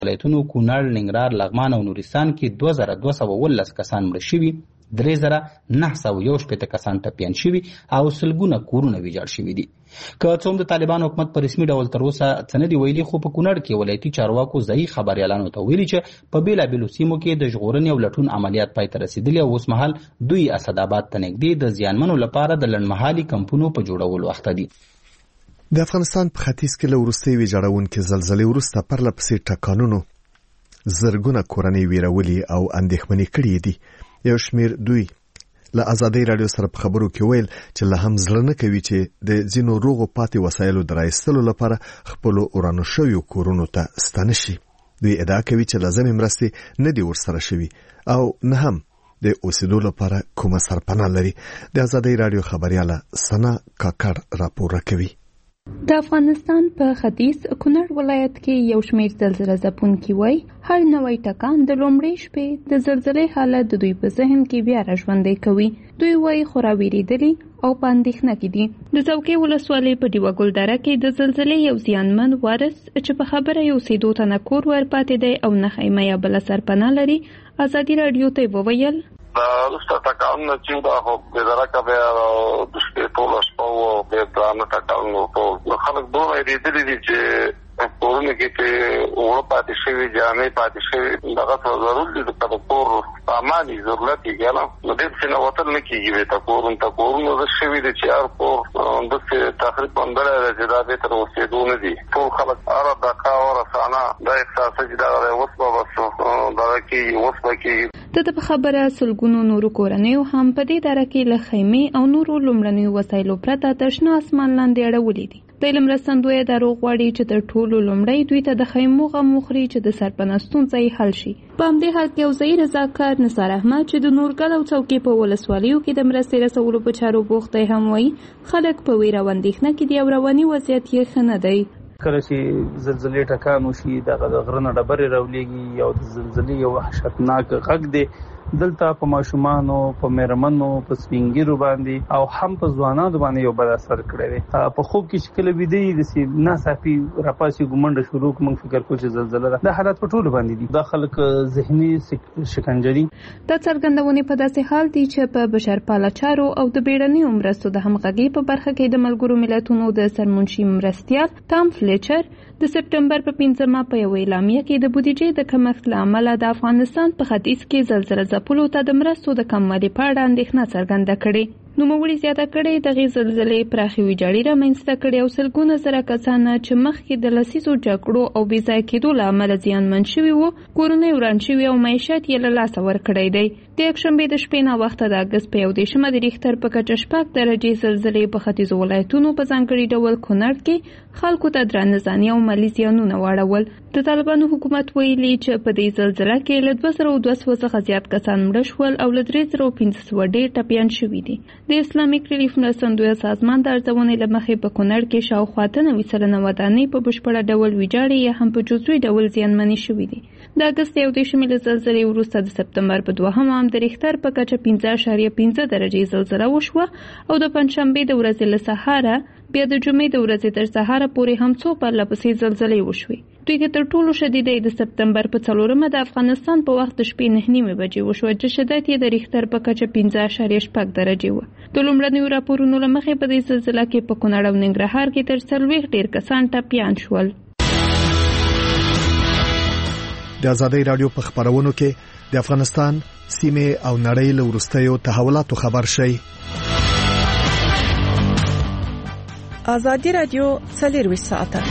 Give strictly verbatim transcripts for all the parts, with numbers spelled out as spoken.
ولایتونو کونړ، ننګرهار، لغمان او نورستان کې دوه زره دوه سوه اوولس کسان مړه شوي، درې زره نه سوه یو شپېته کسان ټپیان شوي او سلګونه کورونه ویجاړ شوي دي. که څه هم د طالبان حکومت په رسمي ډول تر اوسه څه نه دي ویلي، خو په کونړ کې ولایتي چارواکو ځایي خبریالانو ته ویلي چې په بېلابېلو سیمو کې د ژغورنې او لټون عملیات پای ته رسېدلي او اوس مهال دوی اسداباد ته نږدې د زیانمنو لپاره د لنډمهالي کمپونو په جوړولو اخته دي. د افغانستان په ختیځ کې له وروستۍ ویجاړونکې زلزلې وروسته پرله پسې ټکانونو زرګونه کورنۍ ویرولي او اندېښمنې کړې دي. یو شمېر دوی له ازادۍ راډیو سره په خبرو کې ویل چې لا هم زړه نه کوي چې د ځینو روغو پاتې وسایلو د رایستلو لپاره خپلو ورانو شویو کورونو ته ستانه شي. دوی ادعا کوي چې لازمې مرستې نه دي ورسره شوي او نه هم د اوسېدو لپاره کومه سرپناه لري. د ازادۍ راډیو خبریاله سنا کاکړ راپور کوي. د افغانستان په ختیځ کونړ ولایت کې یو شمېر زلزله ځپونکي وایي هر نوی ټکان د لومړۍ شپې د زلزلې حالت د دوی په ذهن کې بیا راژوندی کوي. دوی وایي خورا ویرېدلي او په اندېښنه کې دي. د څوکۍ ولسوالۍ په ډیوه ګل دره کې د زلزلې یو زیانمن وارث چې په خبره یو اوسېدو ته نه کور ورپاتې دی او نه خیمه یا بله سرپناه لري، ازادي راډیو ته وویل دا وروسته ټکانونه چې دا خو بېدرکه بیا د شپې ټوله شپه وه، بیا درانه ټکانونه ټول خلک دومره وېرېدلي دي چې کورونه کې پرې اوړه پاتې شوي، جامې پاتې شوي، دغه څه ضرور دي که د کور سامان یې ضرورت یې که نه نو ډېر څه نه وتل نه کېږي بېرته کورونو ته. کورونه داسې شوي دي چې هر کور داسې تخریب موندلی دی چې دا بېرته د اوسېدو نه دي. ټول خلک هره دقه او رسانه دا احساسه چې دغه دی اوس به بس دغه کېږي، اوس به کېږي. د ده په خبره سلګونو نورو کورنیو هم په دې دره کې له خیمې او نورو لومړنیو وسایلو پرته د شنه اسمان لاندې اړولي دي. د علم مرستندویه دا روغ غواړي چې تر ټولو لومړی دوی ته د خیمو غم وخوري چې د سرپناه ستونزه یې حل شي. په همدې حال کې یو ځایي رضاکار نثار احمد چې د نورګل او څوکۍ په ولسوالیو کې د مرستې رسولو په چارو بوخت دی هم وایي خلک په ویره او اندېښنه کې دي او رواني وضعیت یې ښه نه دی. کله چې زلزلې ټکان وشي دغه د غره نه ډبرې راولېږي او د زلزلې یو وحشتناک غږ دی. دلته په ماشومانو، په مېرمنو، په سپینګیرو باندې او هم په ځوانانو باندې یو بد اثر کړی دی. په خوب کې چې کله ویده یې داسې ناڅاپي راپاسي ګمنډه شروع کړو، موږ فکر کوو چې زلزله ده. دا حالات په ټولو باندې دي. دا خلک ذهني شکنجه دي. دا څرګندونې په داسې حال دي چې په بشرپاله چارو او د بیړنیو مرستو د همغږۍ په برخه کې د ملګرو ملتونو د سرمنشي مرستیال ټام فلیچر د سپټمبر په پنځمه په یو اعلامیه کې د بودیجې د کمښت له امله د افغانستان په ختیځ کې زلزله ځپلو ته د مرستو د کموالي په اړه اندېښنه څرګنده کړې. نوموړي زیاته کړې دغې زلزلې پراخې ویجاړي رامنځته کړې او سلګونه زره کسان چې مخکې د لسیزو جګړو او بې ځایه کېدو له امله زیانمن شوي وو، کورونه یې وران شوي او معیشت یې له لاسه ورکړی دی. د یکشنبې د شپې ناوخته د اګست په یو دېرشمه د ریختر په کچه شپږ درجې زلزلې په ختیځو ولایتونو په ځانګړي ډول کونړ کې خلکو ته درانه ځاني او مالي زیانونه واړول. د طالبانو حکومت ویلي چې په دې زلزله کې له دوه زره دوه سوه څخه زیات کسان مړه شول او له درې زره پنځه سوه ډېر ټپیان شوي دي. د اسلامک ریلیف مرستندویه سازمان د ارزونې له مخې په کونړ کې شاوخوا اته نوي سلنه ودانۍ په بشپړه ډول ویجاړې یا هم په جزوي ډول زیانمنې شوي دي. د اګست یو دېرشمې له زلزلې وروسته د سپتمبر په دوهمه هم د ریختر په کچه پنځه اعشاریه پنځه درجې زلزله وشوه او د پنجشنبې د ورځې له سهاره بیا د جمعې د ورځې تر سهاره پورې هم څو پرله پسې زلزلې وشوې. دوی کې تر ټولو شدیده د سپتمبر په څلورمه د افغانستان په وخت د شپې نهه نیمې بجې وشوه چې شدت یې د ریختر په کچه پنځه اعشاریه شپږ درجې وه. د لومړنیو راپورونو له مخې په دې زلزله کې په کونړ او ننګرهار کې تر څلوېښت ډېر کسان ټپیان شول. د ازادۍ راډیو په خبرونو کې د افغانستان سیمه او نړۍ له وروستیو تحولاتو خبر شي. ازادي راډیو څلرویشت ساعته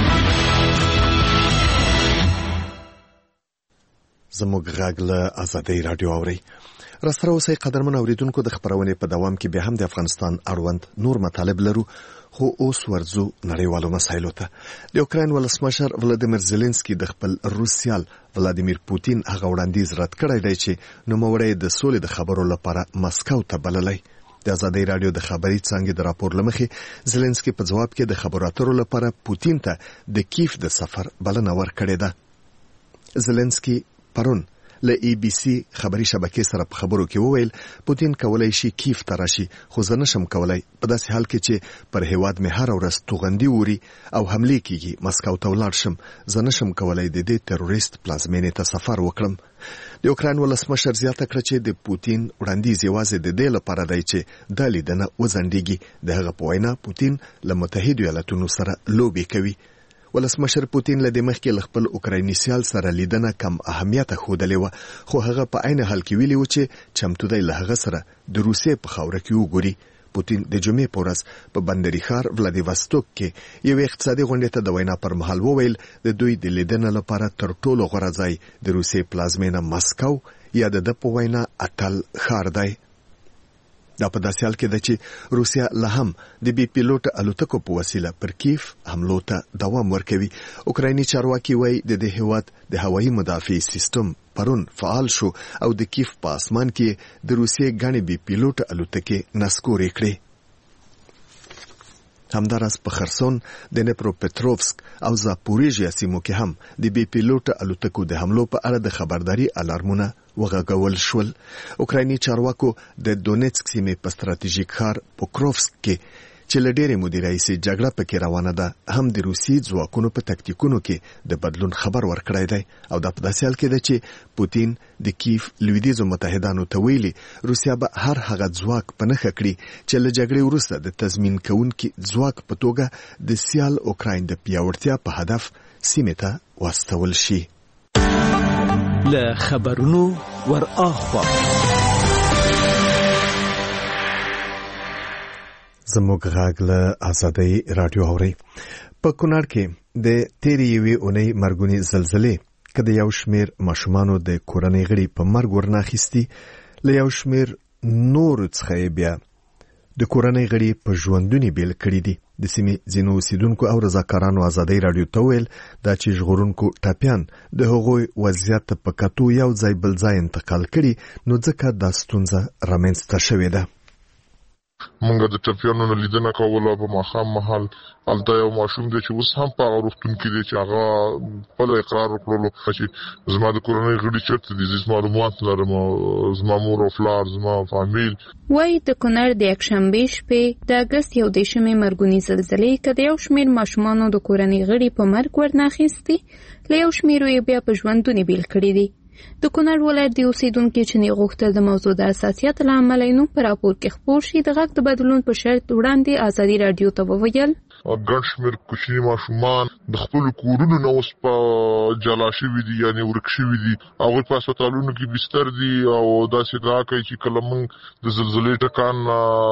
زموږ غږ له ازادۍ راډیو اوري. راسره اوسئ قدرمن اوریدونکو، د خبرونې په دوام کې به هم د افغانستان اړوند نور مطالب لرو، خو اوس ورځو نړیوالو مسایلو ته. د اوکراین ولسمشر ولادیمیر زيلنسکي د خپل روس سیال ولادیمیر پوتین هغه وړاندیز رد کړی دی چې نوموړی د سولې د خبرو لپاره مسکو ته بللی. د ازادۍ راډیو د خبري څانګې د راپور لمخې زيلنسکي په جواب کې د خبرو اترو لپاره پوتین ته د کیف د سفر بلنه ورکړې ده. زيلنسکي پرون له ای بي سي خبري شبکې سره په خبرو کې وویل پوتین کولای شي کیف ته راشي خو زه نشم کولای په داسې حال کې چې پر هیواد مې هر ورځ توغندي ووري او حمله کیږي مسکو ته ولاړ شم زه نشم کولای د دې تروریست پلازمینې ته سفر وکړم. د اوکراین ولسمشر زیاته کړه چې د پوتین وړاندیز یوازې د دې لپاره دی چې د لیدنه وزندګي د هغه په وینا پوتین له متحده ایالاتونو سره لوبي کوي. ولسمشر پوتین له مخکې ل خپل اوکرایني سیال سره لیدنه کم اهمیت خوده و خو هغه په عین حال کې ویلي و چې چمتو دی له هغه سره د روسیې په خاوره کې وګوري. پوتین د جمعې په ورځ په بندري ښار ولادیواستوک کې یو اقتصادي غونډې ته د وینا پر مهال وویل د دوی د لیدنې لپاره تر ټولو غوره ځای د روسیې پلازمینه مسکو یا د په وینا اتل ښار دی. دا په داسې حال کې ده چې روسیا له هم د بي پیلوټ الوتکو په وسیله پر کیف حملو ته دوام ورکوي. اوکرایني چارواکي وایي د دې هیواد د هوایي مدافع سیستم پرون فعال شو او د کیف په اسمان کې د روسیې غاڼې بي پیلوټ الوتکې نسکورې کړې. همدارس په خرسون د نپروپټروفسک او زاپوریژیا سیمو کې هم د بي پیلوټ الوتکو د حملو په اړه د خبرداري الارمونه وغږول شول. اوکرایني چارواکو د دونیتسک سیمې په ستراتیژیک ښار پوکروفسک کې چې له ډېرې مودې راهیسې جګړه پکې روانه ده هم د روسي ځواکونو په تکتیکونو کې د بدلون خبر ورکړی دی او دا په داسې حال کې ده چې پوتین د کیف لویدیځو متحدانو ته ویلي روسیا به هر هغه ځواک په نښه کړي چې له جګړې وروسته د تضمین کوونکي ځواک په توګه د سیال اوکراین د پیاوړتیا په هدف سیمې ته واستول شي. له خبرونو ور اخوا زموږ غږ له آزادۍ رادیو اوري. په کونړ کې د تیرې یوې اونۍ مرګونی زلزلې کله یو شمیر ماشومانو د کورنۍ غړي په مرګ ورناخیستي له یو شمیر نور څخه بیا د کورنۍ غړي په ژوندونی بیل کړی دي. د سیمې ځینو اوسیدونکو او رضاکارانو آزادۍ رادیو ته ویل دا چې ژغورونکو ټاپیان د هغوی وضعیت په کتو یو ځای بل ځای انتقال کړي نو ځکه دا ستونزه رامنځته شوې ده. مونږ د ټاپیانو لیدنه کوله په ماښام مهال هلته یو ماشوم دی چې اوس هم په هغه روغتون کې دی چې هغه خپل اقرار وکړلو چې زما د کورنۍ غړي چېرته دي زه معلومات لرم زما مور او پلار زما فامیل. وایي د کونړ د یکشنبې شپې د اګست یو دېرشمې مرګونې زلزلې که د یو شمېر ماشومانو د کورنۍ غړي په مرګ ورناخیستي له یو شمېرو یې بیا په ژوندونې بیل کړي دي. د کونړ ولایت د اوسیدونکو چې نه غوښتل د موضوع د حساسیت له امله نو پر راپور کې خپور شي د غږ د بدلون په شرط وړاندې آزادي رادیو ته وویل ګڼ شمېر کوچني ماشومان د خپلو کورونو نه اوس په جلا شوي دي یعنې ورک شوي دي هغوی په هسپتالونو کې بستر دي او داسې ادعا کوي چې کله موږ د زلزلې ټکان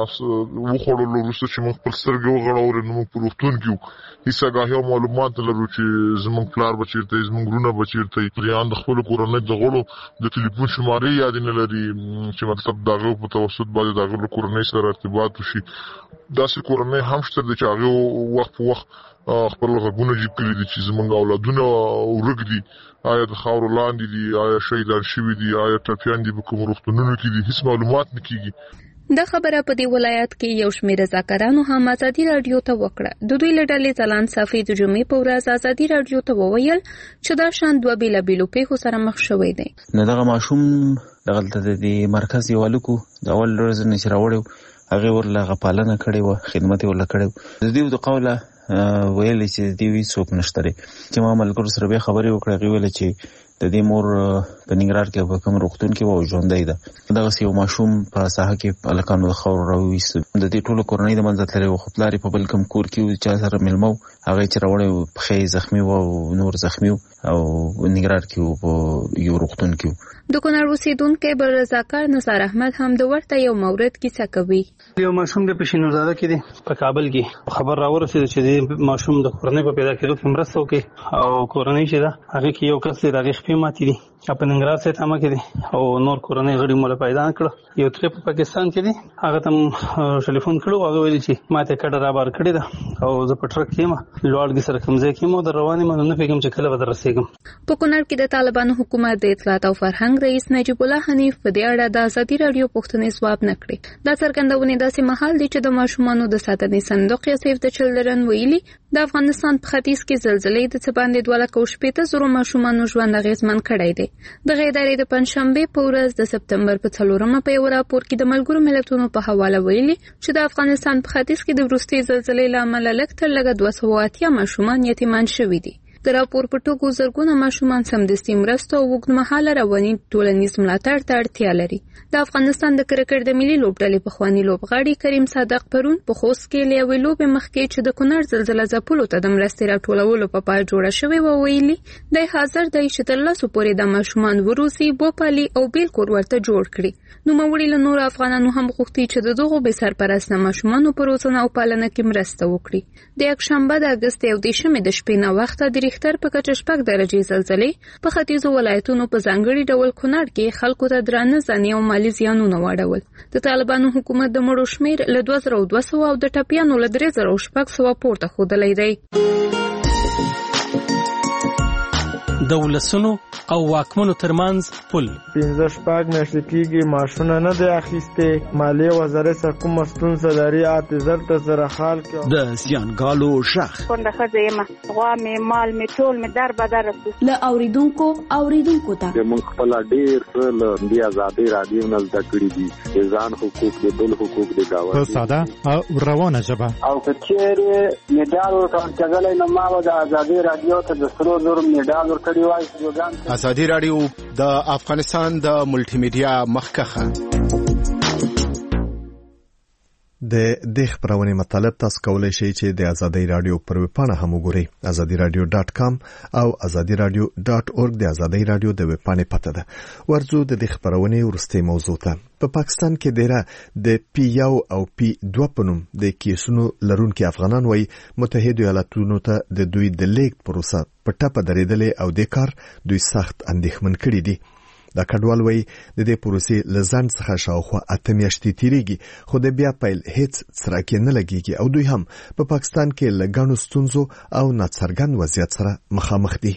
وخوړلو وروسته چې موږ خپل سترګې وغړولې نو موږ په روغتون کې وو هېڅ آګاهي او معلومات لرو چې زموږ پلار به چېرته وي زموږ وروڼه به چېرته وي یا د خپلو کورنۍ د غړو د ټلیفون شمارې یادې نه لري چې مطلب د هغو په توسط باندې د هغو له کورنۍ سره ارتباط وشي. داسې کورنۍ هم شته دي چې هغې وخت په وخت خپل غږونه جیب کړي دي چې زموږ اولادونه ورک دي آیا د خاورو لاندې دي آیا شهیدان شوي دي آیا ټپیان دي په کوم روغتونونو کې دي هېڅ معلومات نه کېږي. دا خبره په دې ولایت کې یو شمېر رضاکارانو هم آزادي رادیو ته وکړه. د دوی له ډلې ځلان صافي د جمعې په ورځ آزادي رادیو ته وویل چې دا شان دوه بېلابېلو پیښو سره مخ شوی دی. نو دغه ماشوم دغلته د مرکز یو هلک د اول ورځ نه چې راوړی و هغې ورله هغه پالنه کړې وه خدمت یې ورله کړی و. د دوی د قوله ویلې چې د دې هېڅوک نشته دی چې ما ملګرو سره بیا خبرې وکړې هغې ویله چې د دې مور په ننګرهار کې په کوم روغتون کې وه او ژوندی ده. دغسې یو ماشوم په ساحه کې هلکانو د خاورو راوویسته د دې ټولو کورنۍ د منځه تللی و خو پلار یې په بل کوم کور کې و چا سره مېلمه و هغه یې چې راوړی و پښې یې زخمي وه او نور زخمي و او ننګرهار کې و په یو روغتون کې و. د کونړ اوسېدونکی بل رضاکار نثار احمد هم د ورته یو مورد کیسه کوي. یو ماشوم د پېشینورزاده کې دی په کابل کې خبر راورسېده چې د ماشوم د کورنۍ په پیدا کېدو کې مرسته وکړي او کورنۍ چې ده هغې کې یو کس دی د هغې شپې ماتې دي په ننګرهار سیټ عامه کې دی او نور کورنۍ غړي مو له پیدا نه کړه. یو ترې په پاکستان کې دی هغه ته م ټلیفون کړو هغه ویلي چې ما ته کډه رابار کړې ده او زه په ټرک کې یم لوړګي سره کوم ځای کې یم او در روان یم نو نه پوهېږم چې کله به در رسېږم. په کونړ کې د طالبانو حکومت د اطلاعات او فرهنګ رئیس نجیب الله حنیف په دې اړه د ازادي راډیو پوښتنې ځواب نه کړې. دا څرګندونې داسې مهال دي چې د ماشومانو د ساتنې صندوق یا سیف د چلډرن ویلي د افغانستان په ختیځ کې زلزلې د څه باندې دوه لکه او شپېته زرو ماشومانو ژوند اغېز اغیزمن کړی دی. دغه ادارې د پنځشنبه په ورځ د سپتمبر په څلورمه په یو راپور کې د ملګرو ملتونو په حواله ویلي چې د افغانستان په ختیځ کې د وروستي زلزلې له امله لږ تر لږه دوه سوه اتیا ماشومان یتیمان شوي دي. د راپور په ټوکو زرګونه ماشومان سمدستي مرسته او اوږدمهاله رواني ټولنیز ملاتړ ته اړتیا لري. د افغانستان د کرکټ د ملي لوبډلې پخواني لوبغاړي کریم صادق پرون په خوست کې له یوې لوبې مخکې چې د کونړ زلزله ځپلو ته د مرستې راټولولو په پای جوړه شوې وه ویلي دی حاضر دی چې تر لسو پورې د ماشومان وروسي وپالي او بیل کور ورته جوړ کړي. نوموړي له نورو افغانانو هم غوښتي چې د دغو بې سرپرسته ماشومانو په روزنه او پالنه کې مرسته وکړي. د یکشنبه د اګست یو دېرشمې د شپې ناوخته د ریختر په کچه شپږ درجې زلزلې په ختیځو ولایتونو په ځانګړي ډول کونړ کې خلکو ته درانه ځاني او مالي زیانونه واړول. د طالبانو حکومت د مړو شمېر له دوه زره دوه سوه او د ټپیانو له درې زره شپږ سوه پورته ښودلی دی. د ولسونو او واکمنو ترمنځ پل پنځه شپږ میاشتې کېږي معاشونه نه دی اخیستې. مالیې وزارت څخه کومه ستونزه لري اته زر ته سره حال کړي. د زیانګالو غږ کونډه ښځه یم، غوا مې مال مې ټول مې در بدر رسو له اوریدونکو اوریدونکو ته موږ خپل ډېر څه له دې ازادۍ راډیو نه زده کړي دي. د ځان حقوق د بل حقوق د ګاونډي په ساده او روانه ژبه. او که چېرې مډال ورکول کېدلی نو ما به د ازادۍ راډیو ته د سرو زرو مډال ورکړی وای. ازادي راډیو د افغانستان د ملټي میډیا مخکخه د دې خبرونه مطلب تاسو کولای شئ چې د ازادي رادیو پر ویب پاڼه هم وګورئ. ازادي رادیو ډاټ کام او ازادي رادیو ډاټ اورګ د ازادي رادیو د ویب پاڼې پته ده. ورځو د دې خبرونه ورسته موضوع ته په پاکستان کې ډیره د پی یو او پی دوه پنوم د کیسونو لرونکي افغانان وای متحده ایالاتونو ته د دوی د لیک پروسه په ټاپه درېدلې او د کار دوی سخت اندېښمن کړي دي. دا کډوال وای د دې پروسې لزان څخه شاوخوا اته میاشتې تیریږي خو د بیا پیل هیڅ څرګند نه لګیږي او دوی هم په پا پاکستان کې لګانو ستونزو او ناڅرګند وضعیت سره مخامخ دي.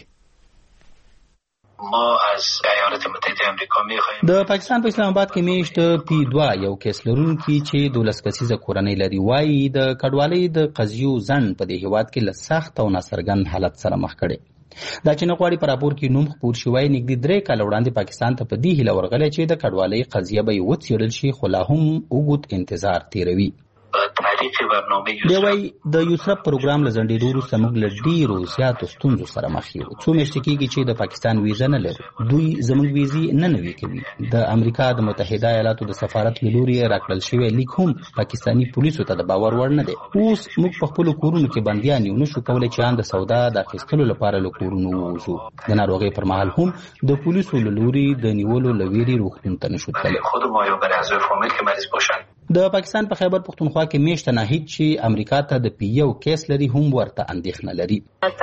ما از ایالات متحده امریکا می‌خوایم د پاکستان په اسلام آباد کې میشت پی دوه یو کیس لرونکي چې دولس کسیزه کورنۍ لري وایي د کډوالۍ د قضیو ځنډ په دې هیواد کې له سخت او ناڅرګند حالت سره مخ کړي. دا چې نغواړي پر راپور کې نوم خپور شوی نږدې درې کال وړاندې پاکستان ته په دې هیله ورغلی چې د کډوالۍ قضیه به یې وڅېړل شي خو لا هم اوږد انتظار تیروي. دی وايي د یوسرف پروګرام له ځنډېدو وروسته موږ له ډېرو زیاتو ستونزو سره مخ یو. څو میاشتې کېږي چې د پاکستان ویزه نه لرو. دوی زموږ ویزې نه نوي کوي. د امریکا د متحده ایالاتو د سفارت له لوري راکړل شوی لیک هم پاکستاني پولیسو ته د باور وړ نه دی. اوس موږ په خپلو کورونو کې بندیان یو، نشو کولی چې ان د سودا د اخیستلو لپاره له کورونو ووځو. د ناروغۍ پر مهال هم د پولیسو له لوري د نیولو له ویرې روغتون ته نشو تللی. د پاکستان په خیبر پختونخوا کې میشته ناهید چې امریکا ته د پی یو کیس لري هم ورته اندېښنه لري.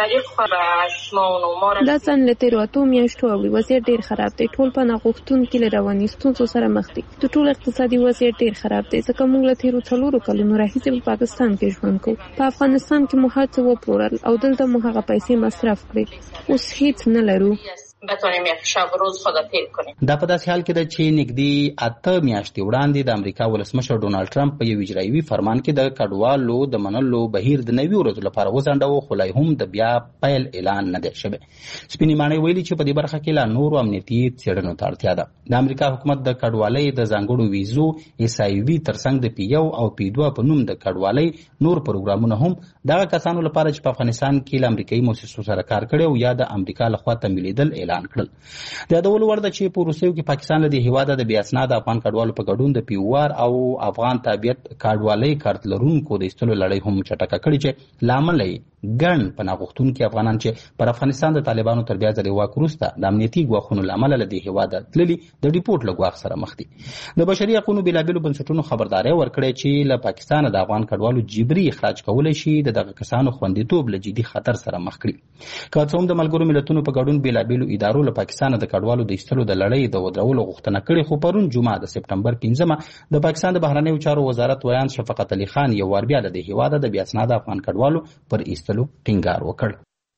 دا څن له تیرو اتو میاشتو اوړي وضعیت ډېر خراب دی. ټول پناه غوښتونکي له رواني ستونزو سره مخ دي. د ټول اقتصادي وضعیت ډېر خراب دی ځکه موږ له تیرو څلورو کلونو راهیسې په پاکستان کې ژوند کوو. په افغانستان کې مو هر څه وپلورل او دلته مو هغه پیسې مصرف کړې. اوس هیڅ نه لرو. بتونیم یک شب روز خدافظی کنیم. دا په داسې حال کې ده چې نږدې اته میاشتې وړاندې د امریکا ولسمشر ډونالډ ټرمپ په یو اجرایوي فرمان کې د کډوالو د منلو بهیر د نوي ورځو لپاره وځنډاوه خو لا هم د بیا پیل اعلان نه دی شوی. سپینې ماڼۍ ویلي چې په دې برخه کې لا نورو امنیتي څېړنو ته اړتیا ده. د امریکا حکومت د کډوالۍ د ځانګړو ویزو ایس آی وي ترڅنګ د پی یو او پی دوه په نوم د کډوالۍ نور پروګرامونه هم دغه کسانو لپاره چې په افغانستان کې له امریکایي مؤسسو سره کار کړی او یا د امریکا لخوا تمویلېدل اعلان کړل. د یادولو وړ ده چې په روسیو کې پاکستان له دې هیواده د بې اسناده افغان کډوالو په ګډون د پیوار او افغان تابعیت کډوالۍ کارت لرونکو د ایستلو لړۍ هم چټکه کړې چې له امله یې ګڼ پناه غوښتونکي افغانان چې پر افغانستان د طالبانو تر بیا ځلې واک وروسته د امنیتي ګواښونو له امله له دې هیواده تللي د ډیپورټ له ګواښ سره مخ دي. د بشري حقونو بېلابېلو بنسټونو خبرداری ورکړی چې له پاکستانه د افغان کډوالو جبري اخراج کولی شي د دغه کسانو خوندیتوب له جدي خطر سره مخ کړي. که څه هم د ملګرو ملتونو په ګډون بېلابېلو ادارو له پاکستانه د کډوالو د ایستلو د لړۍ د ودرولو غوښتنه کړې خو پرون جمعه د سپټمبر پنځمه د پاکستان د بهرنیو چارو وزارت ویان شفقت علي خان یو وار بیا له دې هیواده د بې اسناده افغان کډوالو پر ایستلو ټینګار وکړ.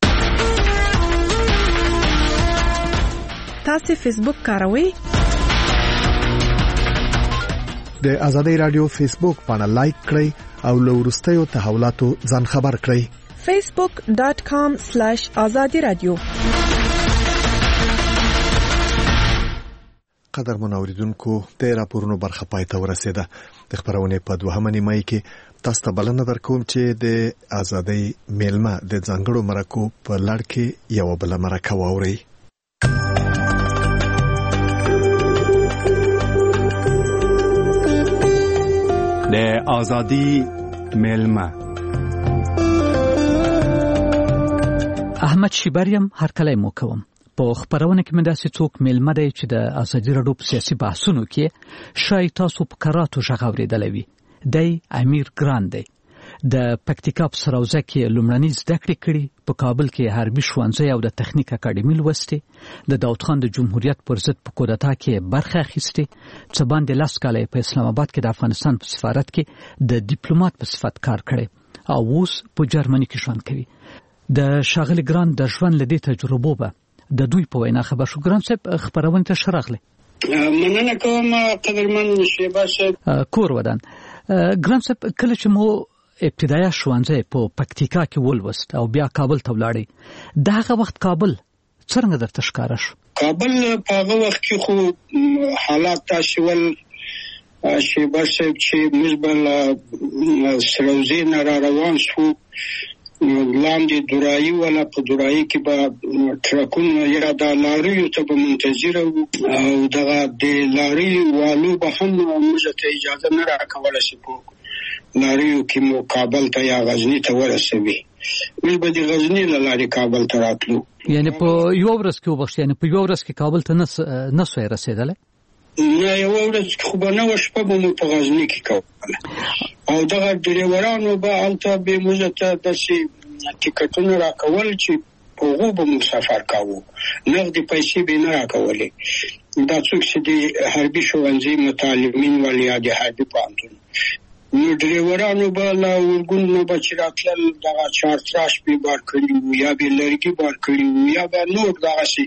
تاسو فیسبوک کاروئ؟ د ازادي رادیو فیسبوک باندې لایک کړئ او له وروستیو تحولاتو ځان خبر کړئ. facebook dot com slash azadi radio قدرمن اوریدونکو د راپورونو برخه پای ته ورسیده. د خبرونه په دوهمه نیمه کې تاسو ته بلنه درکوم چې د ازادۍ میلمه د ځانګړو مرکو په لړ کې یو بل مرکه واوري. د ازادۍ میلمه احمد شیبریم هر کله مو کوم. په خبرونه کې مې داسې څوک میلمه دی چې د ازادي راډیو په سیاسي بحثونو کې شاید تاسو په کراتو ژغ اورېدلی وي. دی امیر ګران دی. د پکتیکا په سراوزه کې لومړنۍ زده کړې کړي، په کابل کې حربي ښوونځی او د تخنیک اکاډمي لوستې، د داود خان د جمهوریت پر ضد په کودتا کې برخه اخیستې، څه باندې لس کاله په اسلام آباد کې د افغانستان په سفارت کې د ډیپلوماټ په صفت کار کړی او اوس په جرمني کې ژوند کوي. د ښاغلي ګران د ژوند له دې تجربو به د دوی په وینا خبر شو. ګران صاحب خبرونه ته شرغله. مننه کوم قدرمن شیبا صاحب. کور ودان. ګران صاحب کله چې مو ابتدایي ښوونځی په پکتیکا کې ولوست او بیا کابل ته ولاړی، دغه وخت کابل څنګه درته ښکاره شو؟ کابل په هغه وخت کې خو حالات داسې ول شیبا صاحب چې موږ به سروزې نه را روان شو، لاندې دورایي ولا په دورایي کې به ټرکونه یا د لاریو ته به منتظر او دغه د لاري والو به هم موږ ته اجازه نه راکوله چې په لاریو کې مو کابل ته یا غزني ته ورسوي. موږ به د غزني له لارې کابل ته راتلو. یعنی په یو ورځ کې وبخښ، یعنی په یو ورځ کې کابل ته نه سوی رسېدلی؟ نه، یو ورځ خو به نه وه، شپه به مو په غزني کې کوله او دغه ډریورانو به هلته به موږ ته داسې ټکټونه راکول چې په هغو به موږ سفر کوو، نغدې پیسې به نه راکولې. دا څوک چې د حربي ښوونځي متعلمین ول یا د حربي پوهنتون نو ډریورانو به له اورګون نه به چې راتلل دغه چارتراش به بار کړي وو یا به لرګي بار کړي وو یا به نور دغسې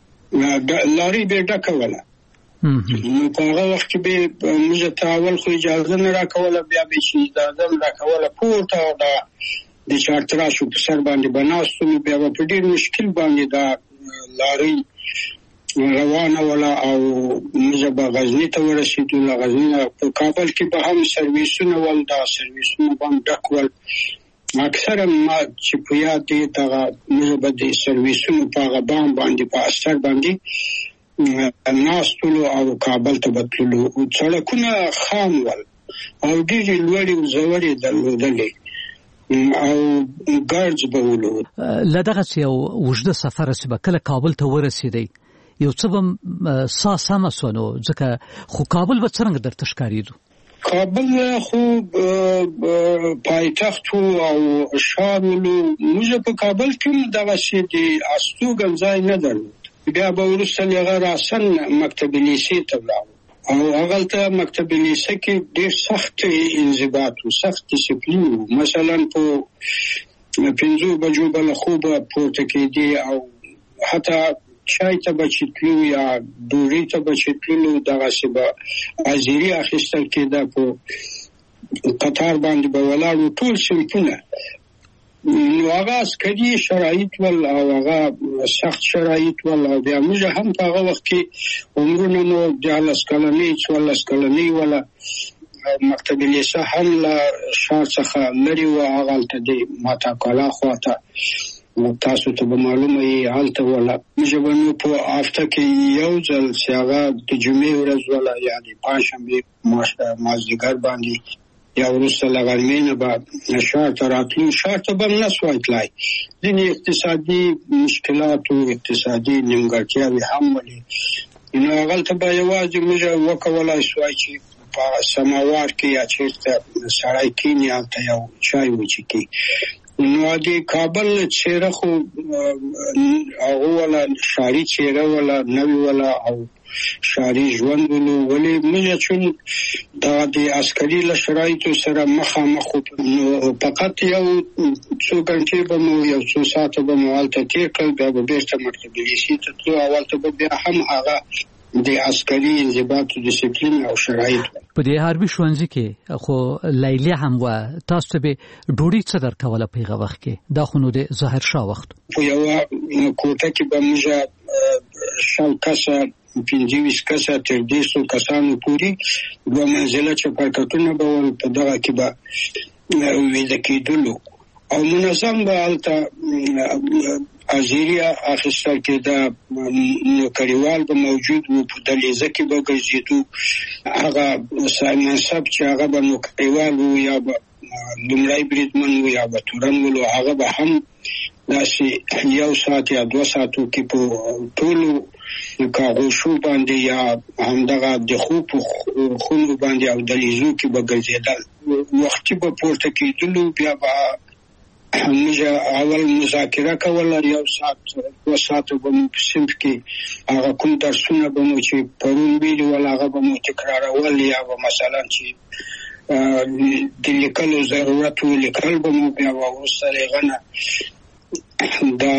لارۍ به یې ډکوله. نو په هغه وخت کې به موږ ته اول خو اجازه نه راکوله، بیا به چې اجازه م راکوله پورته او د چارتراشو په سر باندې به ناست وو، بیا به په ډېر مشکل باندې دا لارۍ روانه وله او موږ به غزني ته ورسېدو. له غزني نه په کابل کې به هم سرویسونه ول، دا سرویسونه به هم ډک ول. اکثره ما چې په یاد دی دغه موږ به د سرویسونو په هغه بام باندې په استر باندې ناستلو او کابل ته به تللو. سړکونه خام ول او ډېرې لوړې او ژورې درلودلې او ګارډز به ولو. له دغسې یو اوږده سفره چې به کله کابل ته ورسېدی، یو څه به ساه سمه سوه، نو ځکه خو کابل به څرنګه درته ښکارېدو؟ کابل خو پایتخت او ښار ولو. موږ په کابل کې هم دغسې د استوګن ځای نه درلود. بیا به وروسته له هغه راسن مکتب لیسې ته ولاړو او هغلته مکتب لیسه کې ډېر سخت انضباط و، سخت ډسپلین و. مثلا په پنځو بجو به له خوبه پورته کېدې او حتی چای ته به چې تلو یا ډوډۍ ته به چې تللو دغسې به حاضري اخیستل کېده، په قطار باندې به ولاړو ټول صنفونه. نو هغه عسکري شرایط ول او هغه سخت شرایط ول او بیا موږ هم په هغه وخت کې عمرونه مو دیارلس کلنۍ څوارلس کلنۍ وله. مکتب لیسه هم له ښار څخه لرې وه، هغلته د ماتا کالا خواته تاسو ته به معلومه یې هلته وله. موږ به نو په هفته کې یو ځل چې هغه د جمعې ورځ وله یا د پنجشنبې مازدیګر باندې یا وروسته له غرمې نه به ښار ته راتلو. ښار ته به هم نه سوای تلای، ځینې اقتصادي مشکلات او اقتصادي نیمګړتیاوې هم ولې. نو هغلته به یوازې موږ وکولای سوای چې په سماوار کې یا چېرته سړی کښېني هلته یو چای وچکي. نو د کابل څېره خو هغه وله ښاري څېره وله، نوې وله او ښاري ژوند ولو. ولې موږ چون دا د عسکري له شرایطو سره مخامخ وو، نو فقط یو څو ګنټې به مو یو څو ساعته به مو هلته تېر کړل، بیا به بېرته مکتب لیسې ته تلو. اولته به بیا هم هغه د عسکري انضباط او ډسپلین او شرایط. په دې حربي ښوونځي کې خو لیلیه هم وه، تاسو ته به ډوډۍ څه درکوله په هغه وخت کې؟ دا خو نو د ظاهرشاه وخت. په یوه کوټه کې به موږ شل کسه پنځه ویشت کسه تر دېرشو کسانو پورې دوه منزله چپرکټونه به ول په دغه کې به ویده کېدلو او منظم به هلته حاضري اخیستل کېده. نوکریوال به موجود و، په دهلیزه کې به ګرځېدو. هغه صاحب منصب چې هغه به نوکریوال و یا به لومړی بریدمن و یا به تورن ولو، هغه به هم داسې یو ساعت یا دوه ساعتو کې په ټولو کاغوشو باندې یا همدغه د خوب خونو باندې او دهلیزو کې به ګرځېدل. وختي به پورته کېدلو، بیا به موږ اول مذاکره کوله، یو ساعت دوه ساعته به مو په صنف کې هغه کوم درسونه به مو چې پرون ویلي ول هغه به مو تکرارول، یا به مثلا چې د لیکلو ضرورت و لیکل به مو، بیا به وروسته هغه نه دا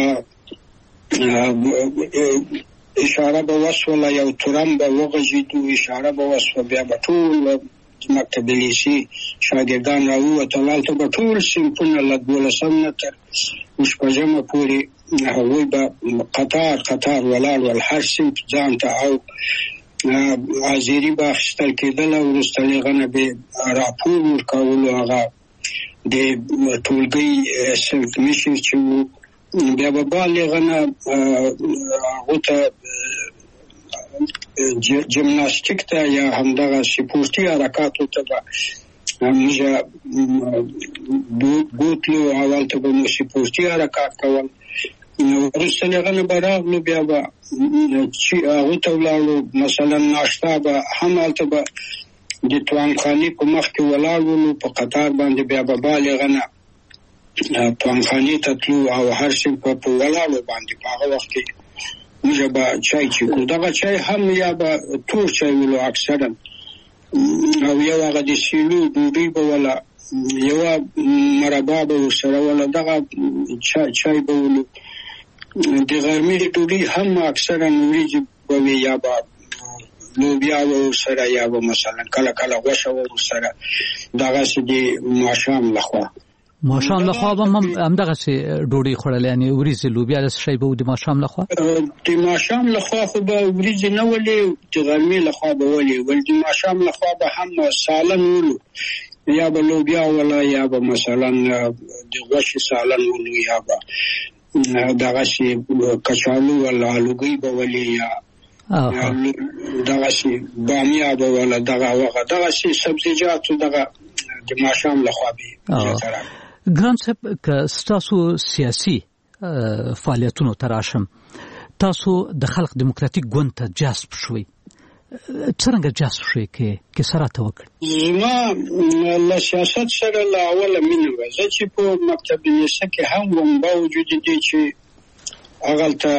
اشاره به وسوله، یو تورن به وغږېدو، اشاره به وسوه، بیا به ټول مکتب لیسي شاګردان راووتل. هلته به ټول صنفونه له دولسم نه تر شپږمه پورې هغوی به قطار قطار ولاړ ول، هر صنف ځان ته او حاضري به اخیستل کېدله. وروسته له هغه نه به راپور ورکولو، هغه د ټولګۍ صنف مشر چې و، بیا به بعد له هغه نه هغو ته جمناستیک ته یا همدغه سپورتي حرکاتو ته به موږ بوتلو. اول ته به مو سپورتي حرکات کول، وروسته له هغه نه به راغلو، بیا به هغو ته ولاړو. مثلا ناشته به هم هلته به د توانخانې په مخ کې ولاړ ولو په قطار باندې، بیا به بعد له هغه نه توانخانې ته تلو او هر صنف په ولاړو باندې په هغه وخت کې موږ به چای چیکو. دغه چای هم یا به تور چای ولو اکثرا، او یو هغه د سیلو ډوډۍ به وله، یوه مربا به ورسره وله، دغه چای به ولو. د غرمې ډوډۍ هم اکثرا وریجې به وي، یا به لوبیا به ورسره، یا به مثلا کله کله غوښه به ورسره، دغسې د ماښام لخوا ماښام لخوا به هم همدغسې ډوډۍ خوړل، یعنې وریځې لوبیا داسې شی به و د ماښام لخوا؟ د ماښام لخوا خو به وریځې نه ولې، د غرمې لخوا به ولې ول. د ماښام لخوا به هم سالن ولو، یا به لوبیا وله، یا به مثلا د غوښې سالن ولو، یا به دغسې کچالو وله، آلوګۍ به ولې، یا دغسې بامیه به وله، دغه وغه دغسې سبزیجاتو دغه د ماښام لخوا به زیاتره. ګران صاحب، که ستاسو سیاسي فعالیتونو ته راشم، تاسو د خلق دیموکراتیک ګوند ته جذب شوئ، څرنګه جذب شوئ کې کیسه راته وکړئ؟ زما له سیاست سره له اوله مینه وه. زه چې په مکتب لیسه کې هم وم، باوجود دې چې هغلته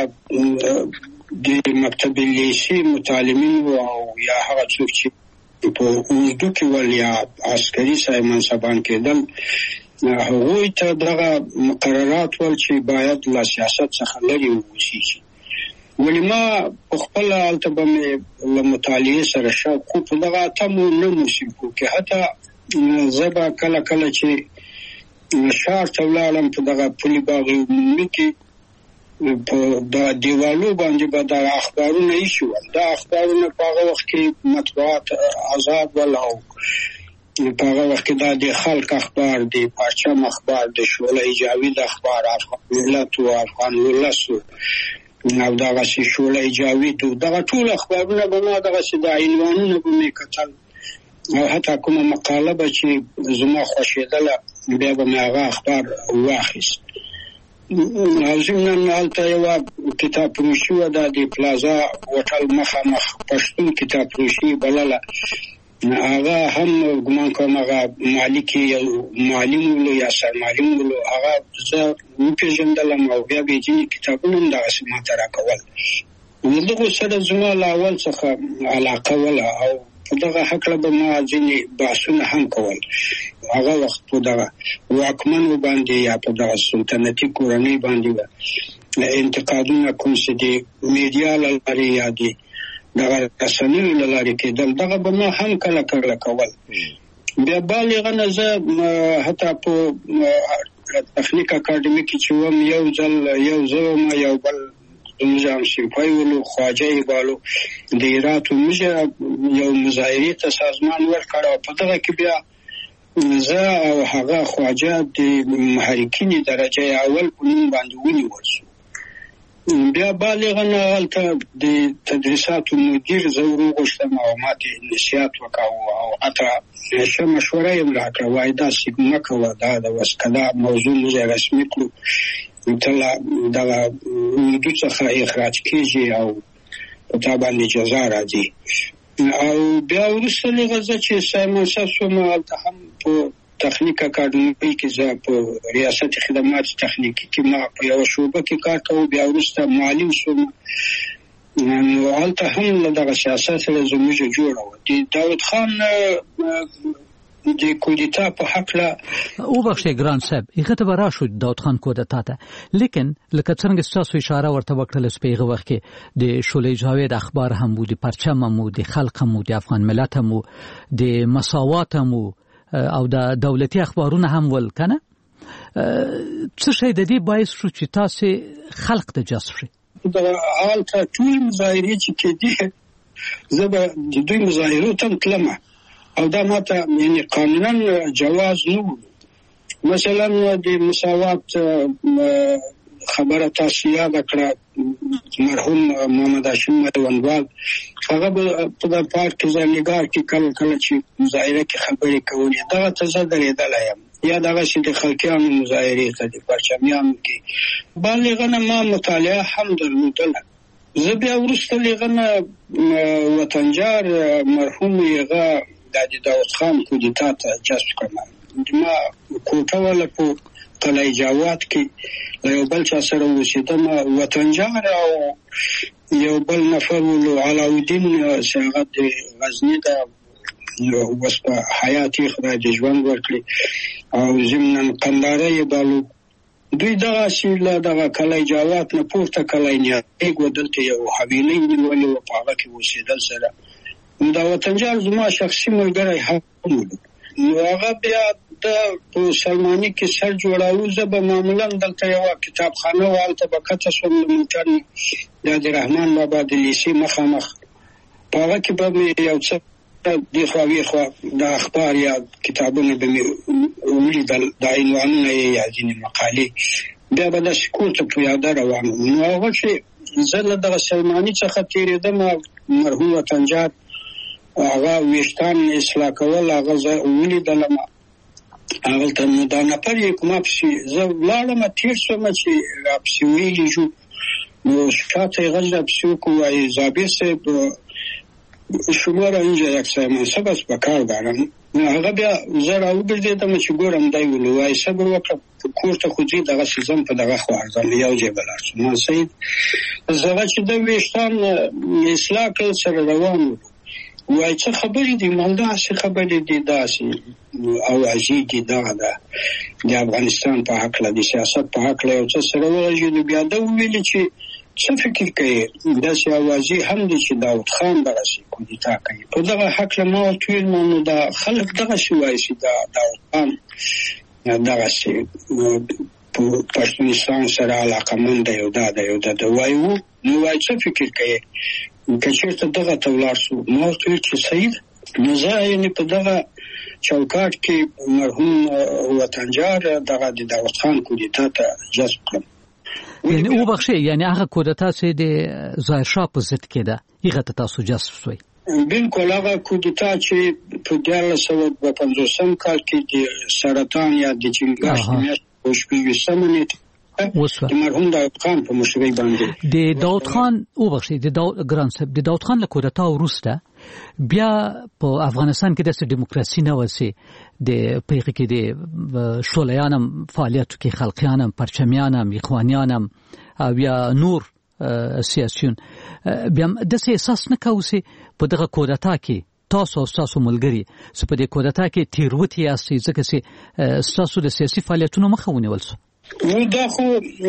د مکتب لیسې متعلمین وو او یا هغه څوک چې په اردو کې ول یا عسکري صاحب منصبان کېدل، هغوی ته دغه مقررات ول چې باید له سیاست څخه لرې واوسېږي. ولې ما په خپله هلته به مې له مطالعې سره شوق خو په دغه اتمو نهمو صنفو کې، حتی زه به کله کله چې ښار ته ولاړم په دغه پولي باغ عمومي کې په د دیوالو باندې به د اخبارونه ایښي ول. دا اخبارونه په هغه وخت کې مطبوعات آزاد ول، او په هغه وخت کې دا د خلق اخبار، د پرچم اخبار، د شعله جاوید اخبار، افغان ملت و افغان ولس او دغسې شعله جاوید، دغه ټول اخبارونه به ما دغسې د عنوانونه به مې کتل، او حتی کومه مقاله به چې زما خوښېدله بیا به مې هغه اخبار واخیست. او ضمناً هلته یوه کتاب فروشي وه، دا د پلازا هوټل مخامخ پښتون کتاب فروشي بلله، هغه هم ګمان کوم هغه مالک یو معلم ولو یا سرمعلم ولو، هغه زه وپېژندلم او بیا به یې ځینې کتابونه هم دغسې ماته راکول. له دغو سره زما له اول څخه علاقه وله، او په دغه هکله به ما ځینې بحثونه هم کول. هغه وخت په دغه واکمنو باندې یا په دغه سلطنتي کورنۍ باندې به انتقادونه کوم چې د میډیا له لارې یا د دغه رسنیو له لارې کېدل، دغه به ما هم کله کله کول. بیا بالغه نه زه حتی په تخنیک اکاډمي کې چې وم، یو ځل یو زه وم، یو بل موږ هم سیمپای ولو خواجه یې بالو د هرات موږ یو مظاهرې ته سازمان ورکړ او په دغه کې بیا زه او هغه خواجه د محرکین درجه اول په نوم باندې ونیول شو. بیا بالغانه هلته د تدریساتو مدیر زه وروغوښتم او ما ته نصیحت وکاوه او حتی ښه مشوره یې هم راکړه، وایي داسې مه کوه، دا د اوس که دا موضوع موږ رسمي کړو ته له دغه اردو څخه اخراج کېږي او په تا باندې جزا راځي. او بیا وروسته لږه زه چې سایمنسه شوم هلته هم په تخنیک اکاډمۍ کې زه په ریاست خدمات تخنیکي کې ما په یوه شعبه کې کار کوم. بیا وروسته معلم شوم نو هلته هم له دغه سیاست سره زموږ جوړه وه. د داود خان د کودتا په حقله وبخښئ ګران صاحب، هغه ته به راشو داود خان کودتا ته، لیکن لکه څرنګه ستاسو اشاره ورته وکړله په هغه وخت کې د شعله جاوید اخبار هم و، د پرچم هم و، د خلق هم و، د افغان ملت هم و، د مساوات هم و او د دولتي اخبارونه هم ول کنه. څه شی د دې باعث شو چې تاسو خلق ته جذب شئ؟ د حالت ټول مظاهرې چې کېدې زه به د دوی مظاهرو ته تلم او دا ماته یعنی قانونا جواز نه و. مثلا د مساوات خبره تاسو یاد کړه، مرحوم محمد هاشم میوندوال هغه په د پارک ځانګړي کې کله کله چې مظاهره کې خبرې کولې دا ته زه درېدلی یم، یا دغه چې د خلکیانو مظاهرې ته د پرچمیانو کې بالغانه ما مطالعه هم درلودله. زه بیا وروسته لغنه وطنجار مرحوم هغه د داود خان کودتا ته جذب کړم. ما کوټه ولا په قلعه جواد کې یو بل چا سره اوسېدم، وطنجار او یو بل نفر ولو علاءالدین څنګه د غزنی د اوس په حیات یې خدای دې ژوند ورکړي او ضمن قنداره یې بالو. دوی دغه شیله دغه قلعه جواد نه پورته قلعه نیاګ ودلته یو حویلۍ نیولې وه، په هغه کې اوسېدل سره دا وطنجار زما شخصي ملګری هم و. نو هغه بیا د په سلماني کې سر جوړاوه. زه به معمولا دلته یوه کتابخانه وه، هلته به کته شوم د موټر د عبدالرحمن بابا د لیسې مخامخ، په هغه کې به مې یو څه دې خوا وې خوا د اخبار یا کتابونه به مې ولیدل، د عنوانونه یې یا ځینې مقالې، بیا به داسې کور ته په یاده روان وم. نو هغه چې زه له دغه سلماني څخه تېرېدم، مرحوم وطنجار هغه ویښتان اصلاح کول هغه زه ولیدلم هغلته. نو دا نفر یې کومه پسې زه ولاړم تېر شوم چې راپسې ویلي شو، نو شاته یې غږ راپسې وکړو، وایي ضابط صاحب شما را اینجا یک سایمنسه بس به کار دارم. هغه بیا زه راوګرځېدم چې ګورم دی ولو، وایي صبر وکړه کور ته خو ځې دغسې ځم په دغه خوا ځم، یو ځای به لاړ شم. ما سید هغه چې د ویښتان اصلاح کړل سره روان وو، وایي څه خبرې دي؟ ما داسې خبرې دي داسې اوازې دي دغه ده د افغانستان په هکله د سیاست په هکله یو څه سره وغږېدو. بیا ده وویلې چې څه فکر کوي؟ داسې اوازې هم دي چې داود خان دغسې کودتا کوي. په دغه هکله ما ورته ویل نو دا خلک دغسې وایي چې دا داود خان دغسې په پښتونستان سره علاقمند دی او دا دی او دا ده وایي وو. نو وایي څه فکر کوي که چېرته دغه ته ولاړ شو؟ ما ورته ویل چې صحیح ده. نو زه یعنې په دغه چوکاټ کې مرحوم وطنجار دغه د داود خان کودتا ته جذب کړم. یعنې وبخښئ، یعنې هغه کودتا چې د ظاهرشاه په ضد کې ده هغه ته تاسو جذب شوئ؟ بلکل هغه کودتا چې په دیارلس سوه دوه پنځوسم کال کې د سرطان یا د چنګاښ د میاشتې په شپږویشتمه نېټه د مرحوم داود خان په مشرۍ باندې د داود خان وبخښئ د داود ګران صاحب د داود خان له کودتا وروسته بیا په افغانستان کې داسې دیموکراسي نه وه چې د په هغې کې د شولیان هم فعالیتو کې خلقیان هم پرچمیان هم اخوانیان هم او یا نور سیاسیون بیا هم داسې احساس نه کوو چې په دغه کودتا کې تاسو او ستاسو ملګري چې په دې کودتا کې تېروتې یاستئ ځکه چې ستاسو د سیاسي فعالیتونو مخه ونیول شو؟ نو دا خو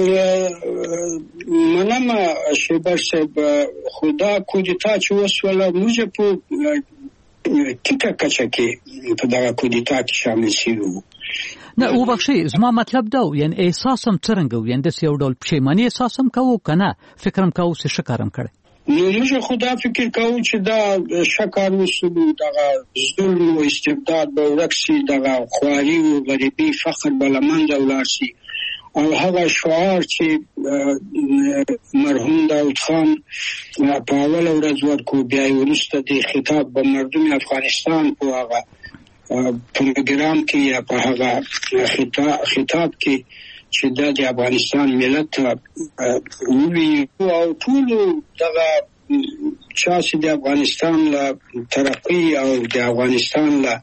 منم شیبر صاحب، خو دا کودتا چې وسوله موږ په ټیټه کچه کې په دغه کودتا کې شامل شوي وو. نه او بخشي زما مطلب دا یعنی احساس هم څنګه یعنی د یو ډول پښیماني احساس هم کوو کنه فکرم کوو چې شکرم کړي نو موږ خدا فکر کوو چې دا شکر وسلو دغه ظلم او استبداد به ورکسي دغه خواري او غریبي فقر بلمند ولارسي او هغه شعار چې مرحوم داود خان په اول ورځ ورکو بیا ورسته د خطاب به مردم افغانستان په هغه پروګرام کې یا په هغه خطاب کې چې د افغانستان ملت وی او ټول دغه چې د افغانستان له ترقی او د افغانستان له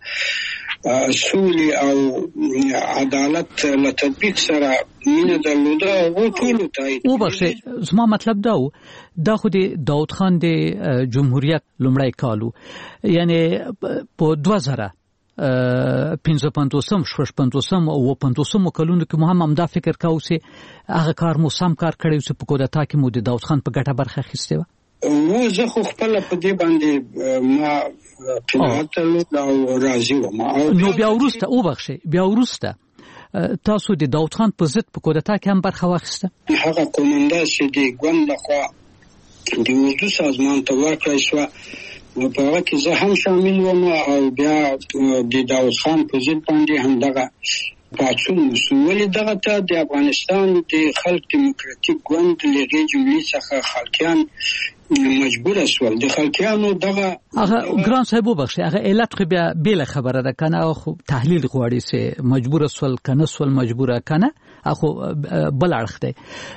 سولې او عدالت له تطبیق سره مینه درلوده او ټول ته او بخشه زما مطلب دا و دا خو د داود خان د جمهوریت لومړی کالو یعنی په دوه زره پنځه پنځوسم شپږ پنځوسم او پنځوسم کلونو کې مهم هم دا فکر کاوه چې هغه کار مو سم کار کړی چې په کودتا کې مو د داود خان په ګټه برخه اخیستې وه و زه خو خپل په دې باندې ما قناعت او راضي وم نو بیا وروسته او بخښه بیا وروسته تاسو د داود خان په ضد په کودتا کې هم برخه واخیسته هغه قومنده چې د ګوند لخوا د اردو سازمان ته ورکړی شوه په هغه کې زه هم شامل وم او بیا د داود خان په ضد باندې هم دغه پاڅون وشو ولې دغه ته د افغانستان د خلق دیموکراتیک ګوند لږه جملې څخه خلکیان مجبور شول د خلکیانو دغه هغه ګران صاحب وبخښي هغه علت خو بیا بیل خبره ده کنه او تحلیل غواړي چې مجبور شول کنه شول مجبوره کنه اخو بل اړخ دی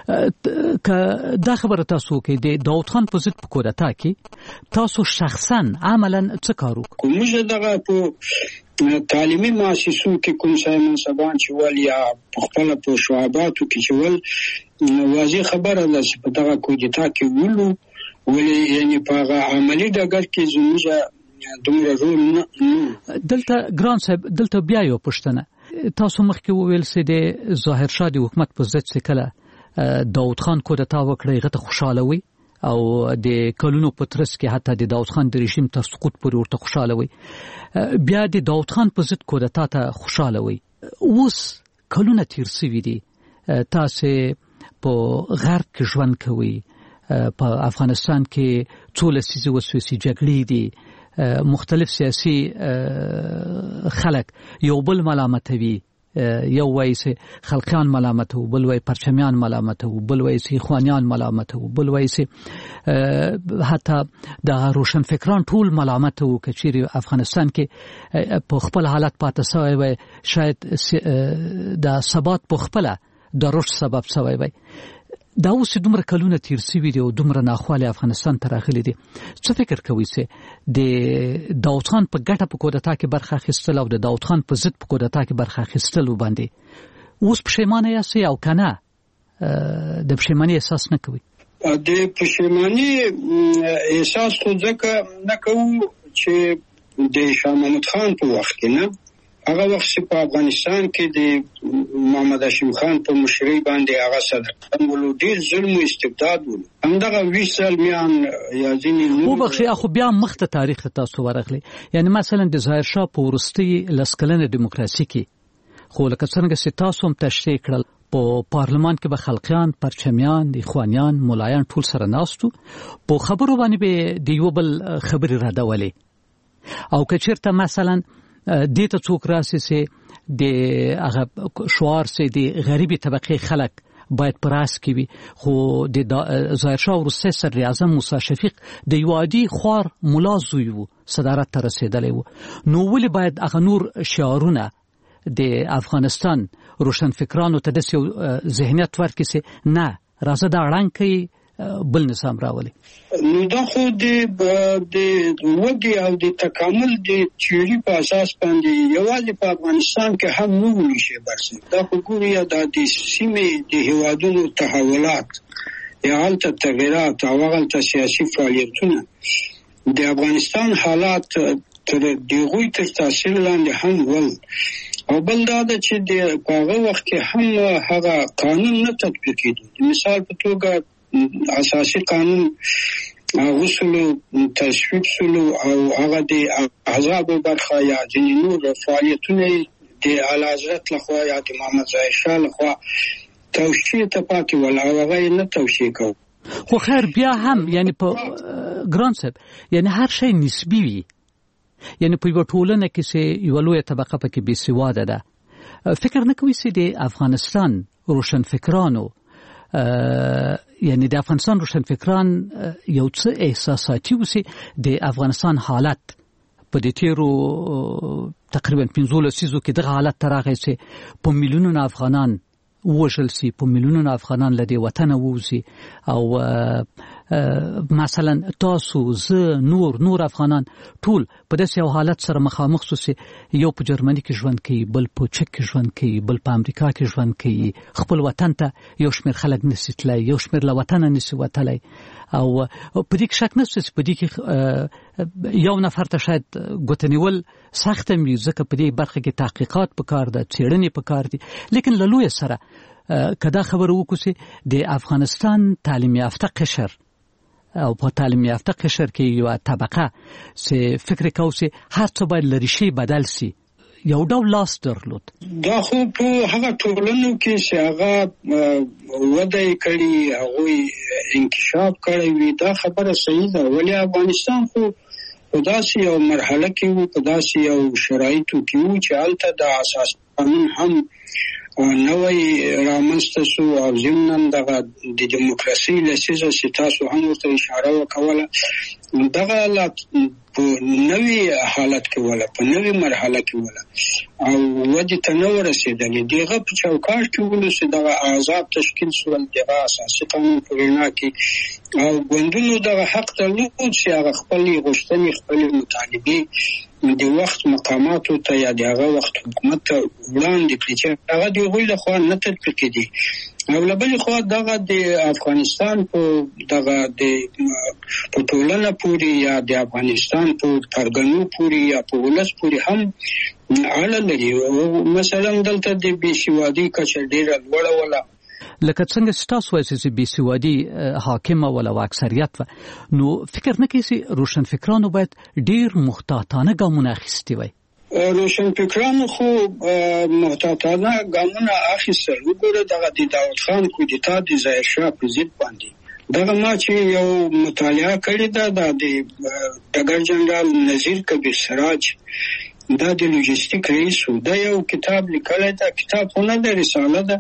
ک دا خبره تاسو کې د داود خان په ضد په کودتا کې تاسو شخصا عملاً څه کارو کومه دغه په تعلیمي مؤسسو کې کوم ځای منصبان چې ول یا خپل په شعباتو کې چې ول واضح خبره ده چې په دغه کودتا کې ولو ولې یعنی په عملی ډګر کې زموږه دومره رول نه دلته ګران صاحب دلته بیا یو پښتنه تاسو مخکې وویل چې د ظاهر شاه د حکومت په ضد څخه کله داود خان کودتا وکړي غته خوشاله وي او د کلونو په ترڅ کې حتی د داود خان د رژیم تر سقوط پورې ورته خوشاله وي بیا د داود خان په ضد کودتا ته خوشاله وي اوس کلونه تیر شوي دي تاسو په غرب کې ژوند کوي په افغانستان کې څو لسیزې وسوسې جګړې دي مختلف سیاسي خلک یو بل ملامتوي یو وایي چې خلقیان ملامت وو بل وایي پرچمیان ملامت وو بل وایي چې اخوانیان ملامت وو بل وایي چې حتی د روشنفکران ټول ملامت وو چې چیرې افغانستان کې په خپل حالت پاتې شوی وي شاید د ثبات په خپل د رشد سبب شوی وي دا اوس دومره کلونه تیر شوي دي او دومره ناخواله افغانستان ته راغلي دي څه فکر کوي چې د داود خان په ګټه په کودتا کې برخه اخیستل او د داود خان په ضد په کودتا کې برخه اخیستل وباندې اوس پښیمانه یاست او کنه د پښیماني احساس نه کوي د پښیماني احساس خو ځکه نه کوو چې د شاه محمود خان په وخت کې نه هغه وخت چې په افغانستان کې د محمد هاشم خان په مشرۍ باندې هغه صدر ولو ډیر ظلم او استبداد ول همدغه ویش سال میان یا ځینې او بخښي اخو بیا مخته تاریخ تاسو ورغلی یعنی مثلا د ظاهر شاه په ورستي لسکلنه دیموکراسي کې خو لکه څنګه چې تاسو هم تشریح کړل په پارلمان کې به خلقیان پرچمیان اخوانیان مولایان ټول سره ناستو په خبرو باندې به د یو بل خبرې راډولې او که چیرته مثلا دیتا څوک راسي چې د هغه شعار سي د غریبي طبقه خلک باید پراس کی وي خو د ظاهر شاه ورسته سر اعظم موسی شفیق د یو عادي خوار مولا زوی وو صدارت ته رسیدلی وو نو ولې باید هغه نور شعارونه د افغانستان روشنفکرانو ته د ذهنیت ورکړي چې نه راځه دا اړان کوي بل نظام راولي نو دا خو د د وګي او د تکامل د تیوري په اساس باندې یوازې په افغانستان کې هم نه ونی شي برسي دا خو ګوري د د سیمې د هوادونو تحولات یا حالت تغیرات او حالت سیاسي فعالیتونه د افغانستان حالات تر دغه تر تاثیر لاندې هم ول او بل دا چې د هغه وخت کې هم هغه قانون نه تطبیق کیږي مثال په توګه اساسي قانون غوښلو تصویب شلو او هغه د احزاب برخه یا د نور فعالیتونه د اعلیحضرت لخوا یا د محمد ظاهر شاه لخوا توشیح ته پاتې ول او هغه نه توشیح کوي. خو خیر بیا هم یعنی په ګران صاحب یعنی هر شی نسبی وي، یعنی په یوه ټولنه کې چې یوه لویه طبقه پکې بې سواده ده، فکر نه کوي چې د افغانستان روشنفکرانو یعنی د افغانستان روشنفکران یو څه احساساتي وسی د افغانستان حالت په دې تیرو تقریبا پنځه لسیزو کې دغه حالت تر هغه چې په میلیونونو افغانان وژل سي، په میلیونونو افغانان له دې وطنه ووځي، او مثلا تاسو زه نور نور افغانان ټول په داسې یو حالت سره مخامخ سو چې یو په جرمني کې ژوند کوي، بل په چک کې ژوند کوي، بل په امریکا کې ژوند کوي، خپل وطن ته یو شمېر خلک نشي تللی، یو شمېر له وطنه نشي وتلی، او په دې کې شک نشته چې په دې کې یو نفر ته شاید ګوته نیول سخت وي، ځکه په دې برخه کې تحقیقات پکار ده، څېړنې پکار دي، لیکن له لویه سره که دا خبره وکړو چې د افغانستان تعلیم یافته قشر او په تعلیم یافته قشر کې یو طبقه چې فکر کوي چې هر څه باید لري شي بدل سي، یو ډول لاس درلود. دا خو په هغه ټولنو کې چې هغه وده کړي، هغه انکشاف کړی وي، دا خبره صحیح ده، ولی افغانستان خو په داسې یو مرحله کې وو، په داسې یو شرایطو کې وو چې هلته د اساس قانون هم نوی رامنځته سو، او ضمناً دغه د دیموکراسي لسیزه چې تاسو هم ورته اشاره وکوله، دغه په نوی حالت کې ولا په نوی مرحله کې ولا او ودی ته نو رسیدلې، دغه په چوکاټ کې ولوسه دغه آزاد تشکیل سول، دغه اساسي قانون په وینا کې او ګوندونو دغه حق درلود چې هغه خپل غوښتنې خپل مطالبه د وخت مقاماتو ته یا دغه وخت حکومت ته وړاندې کړي چې هغه د غوښتنې خو نه تطبیق کړي، او لبل خو دغه د افغانستان په دغه د په ټولنه پوری یا د افغانستان په پرګنو پوری یا په ولس پوری هم اړه لري. مثلا دلته د بېسوادي کچه ډیره لوړه ولا، لکه څنګه ستاسو وایي چې بېسوادي حاکمه ولا او اکثریت و، نو فکر نه کوي چې روشنفکرانو باید ډیر محتاطانه ګامونه اخیستي وای. روشنفکرانو خو محتاطانه ګامونه اخیستل. وګوره دغه د داود خان کودتا د ظاهر شاه په ضد باندې دغه ما چې یو مطالعه کړې ده د ډګر جنرال نذیر کبیر سراج، دا د لوجستیک رئیس و، دا یو کتاب لیکلی ده، کتاب خو نه ده، رساله ده،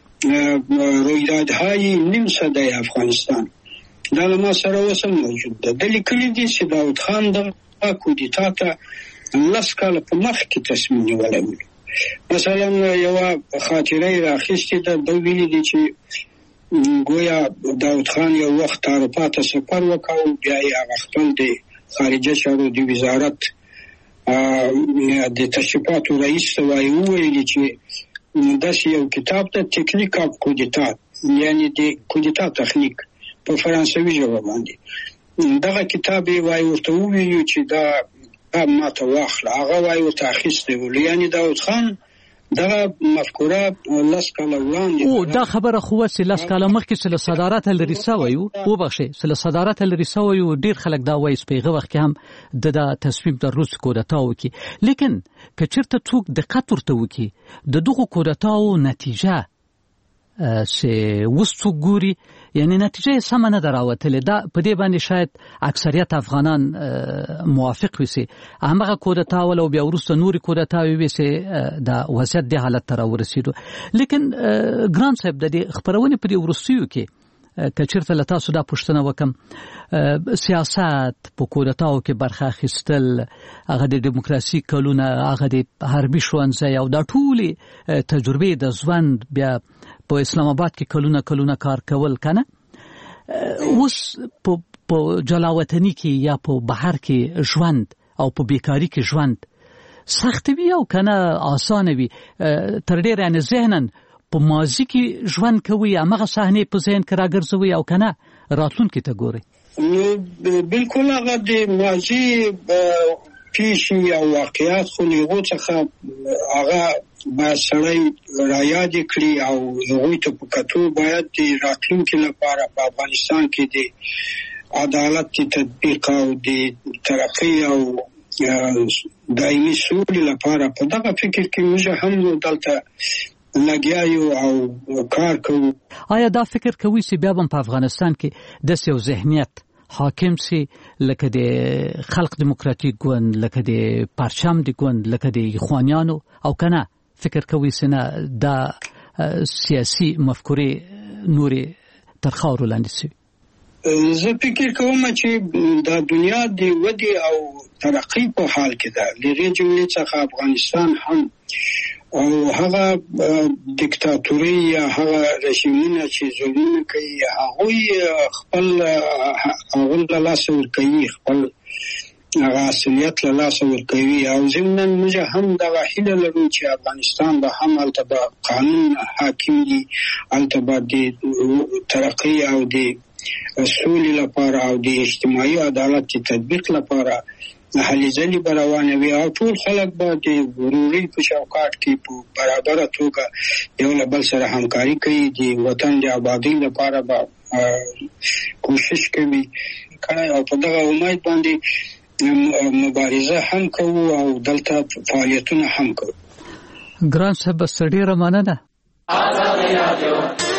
رویدادهای نیم صده افغانستان، دا له ما سره اوس هم موجود ده. د لیکلي دي چې داود خان دغه کودتا ته لس کاله په مخ کې تصمیم نیولی و. مثلا یوه خاطره یې راخیستې ده، ده ویلي دي چې گویا داود خان یو وخت اروپا ته سفر وکړ، بیا یې هغه خپل د خارجه چارو د وزارت د تشریفاتو رئیس ته وایي وویلي چې داسې یو کتاب ته تکنیک اف کودتا، یعنی د کودتا تخنیک په فرانسوي ژبه باندې، دغه کتاب یې وایي ورته وویلي چې دا ما ته واخله، هغه وایي ورته اخیستی ولو، یعنی داود خان دغه مفکوره لس کاله وړاندې او دا خبره خو چې لس کاله مخکې چې له صدارت لري سوی و، وبخښئ چې له صدارت لري سوی و، ډېر خلک دا وایي چې په هغه وخت کې هم د تصمیم درلود چې کودتا وکړي، لیکن که چېرته څوک دقت ورته وکړي د دغو کودتاو نتیجه چې اوس څوک ګوري، یعنی نتیجه یې سمه نه ده راوتلې، دا په دې باندې شاید اکثریت افغانان موافق وي چې همغه کودتا ول او بیا وروسته نورې کودتاوې وي چې د وضعیت دې حالت ته راورسېدو. لیکن ګران صاحب د دې خپرونې په دې وروستیو کې که چېرته له تاسو دا پوښتنه وکړم، سیاست په کودتاو کې برخه اخیستل، هغه د دیموکراسي کلونه، هغه د حربي ښوونځی او دا ټولې تجربې د ژوند بیا په اسلام آباد کې کلونه کلونه کار کول کنه، اوس په جلاوطني کې یا په بهر کې ژوند او په بیکاری کې ژوند سخت وي او کنه آسان وي، تر ډیره یعنی ذهنن په ماضي کې ژوند کوي، هغه صحنې په ذهن کې راګرځوي او کنه راتلونکي ته ګوري. بالکل هغه د ماضي پیښې او واقعیات خو له هغو څخه هغه باید سړی رایاد کړي او هغوی ته په کتو باید د راتلونکي لپاره په افغانستان کې د عدالت د تطبیق او د ترقۍ او دایمي سولې لپاره په دغه فکر کې موږ هم دلته لګیا یو او کار کوو. آیا دا فکر کوي چې بیا هم په افغانستان کې داسې یو ذهنیت حاکم سي لکه د خلق دیموکراتیک ګوند، لکه د پرچم د ګوند، لکه د اخوانیانو، او کنه فکر کوي چې نه دا سیاسي مفکورې نورې تر خاورو لاندې سي؟ زه فکر کوم چې دا دنیا د ودې او ترقی په حال کې ده. لږه جملې څخه افغانستان هم او هغه دیکتاتوري یا هغه رژیمونه چې ظلم کوي هغه خپل هغه له لاس ورکوي، خپل هغه اصلیت له لاس ورکوي. او ضمناً موږ هم دغه هیله لرو چې افغانستان به هم هلته به قانون حاکم وي، هلته به د ترقی او د سولې لپاره او د اجتماعي عدالت تطبیق لپاره هلې ځلې به روانې وي، او ټول خلک به د ورورۍ په چوکاټ کې په برابره توګه یو له بل سره همکاري کوي، د وطن د آبادۍ لپاره به کوشش کوي کړی، او په دغه امید باندې مبارزه هم کوو او دلته فعالیتونه هم کوو. ګران صاحب ډېره مننه. آزادي رادیو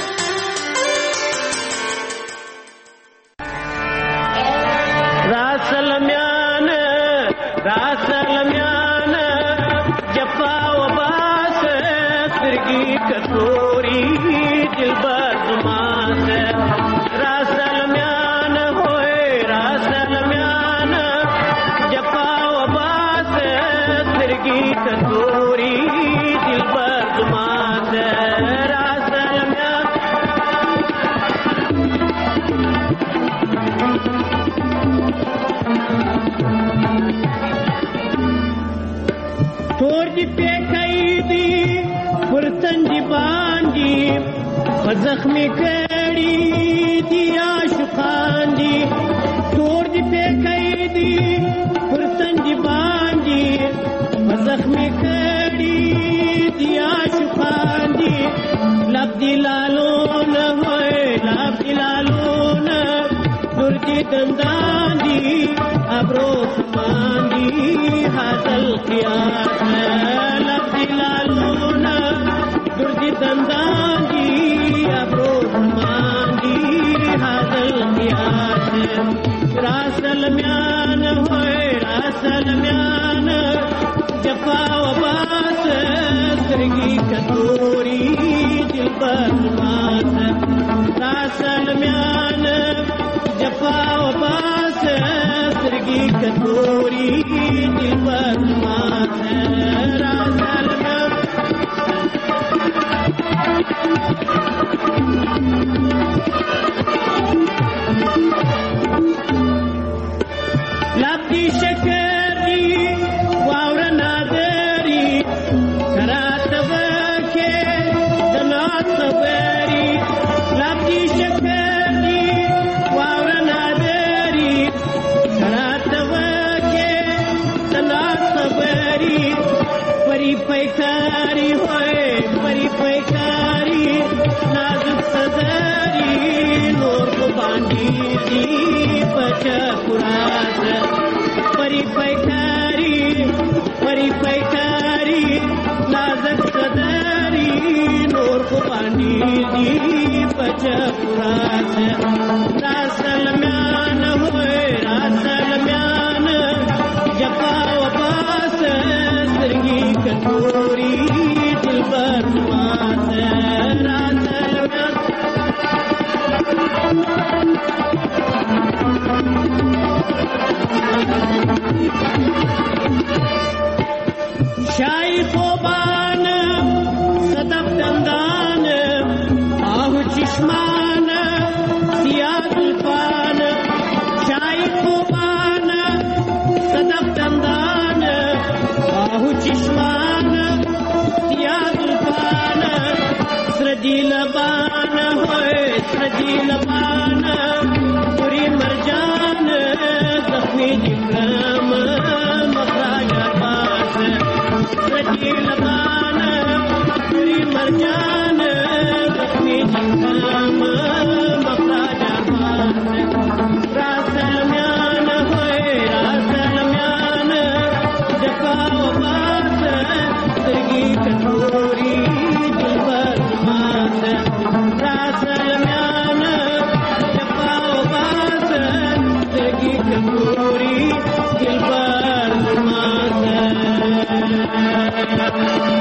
راسلمیان راسلمیان جفا و باس ترگی کتوری دلبر زمان راسلمیان ہوئے راسلمیان جفا و باس ترگی کتوری دلبر زمان راسلمیان تور دی پیکای دی پرتن دی باندی زخمی کڑی دی عاشقان دی تور دی پیکای دی پرتن دی باندی زخمی کڑی دی عاشقان دی لب دی لالون ہوئے لب دی لالون در دی دندان دی ابرو سمان دی حاصل قیاس لب دی لالون در دی دندان دی ابرو سمان دی حاصل قیاس راسل میان ہوئے راسل میان جفا و باس سرگی کتوری دل پر باس راسل میان جفا و باس سرگی کتوری دل پر باس راسل میان لبی شکری واور نادری کرات وکے دنات خبری لبی شکری واور نادری کرات وکے دنات خبری پری پیکاری ہوئے پری پیکاری نازک صدری نور کو باندھی دی بچا پراس پری پیکاری پری پیکاری نازک صدری نور کو باندھی دی بچا پراس راسل میان ہوئے راسل میان جفا و باس سرگی کتوری دل پر باس راسل میان شاہی خوبان صدف دندان آہو چشمان سیاد الفان شاہی خوبان صدف دندان آہو چشمان سیاد الفان سردی لبان ہوئے سردی لبان پوری مرجان زخمی جکرم مخراج عباس سردی لبان پوری مرجان زخمی جکرم مخراج عباس راسل میان ہوئے راسل میان ګوري دلبر ماته